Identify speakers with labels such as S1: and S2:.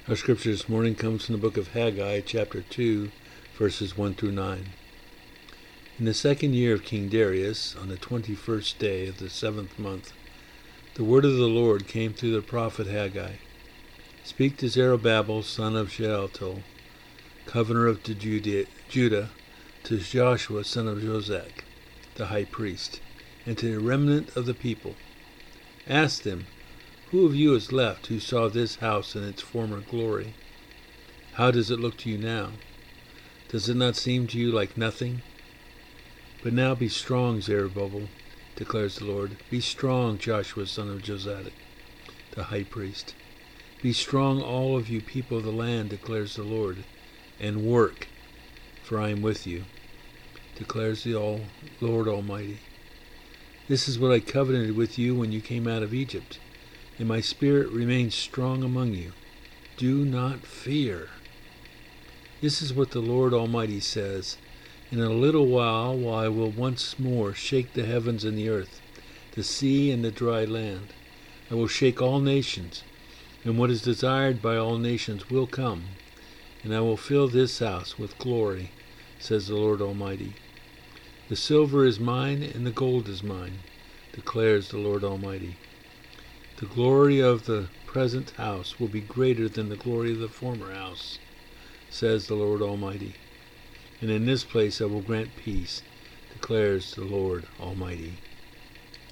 S1: Our scripture this morning comes from the book of Haggai, chapter 2, verses 1 through 9. In the 2nd year of King Darius, on the 21st day of the 7th month, the word of the Lord came through the prophet Haggai. Speak to Zerubbabel, son of Shealtiel, governor of Judah, to Joshua, son of Jozadak, the high priest, and to the remnant of the people. Ask them, who of you is left who saw this house in its former glory? How does it look to you now? Does it not seem to you like nothing? But now be strong, Zerubbabel, declares the Lord. Be strong, Joshua, son of Jozadak, the high priest. Be strong, all of you people of the land, declares the Lord, and work, for I am with you, declares the Lord Almighty. This is what I covenanted with you when you came out of Egypt, and my spirit remains strong among you. Do not fear. This is what the Lord Almighty says. In a little while I will once more shake the heavens and the earth, the sea and the dry land. I will shake all nations, and what is desired by all nations will come, and I will fill this house with glory, says the Lord Almighty. The silver is mine, and the gold is mine, declares the Lord Almighty. The glory of the present house will be greater than the glory of the former house, says the Lord Almighty. And in this place I will grant peace, declares the Lord Almighty.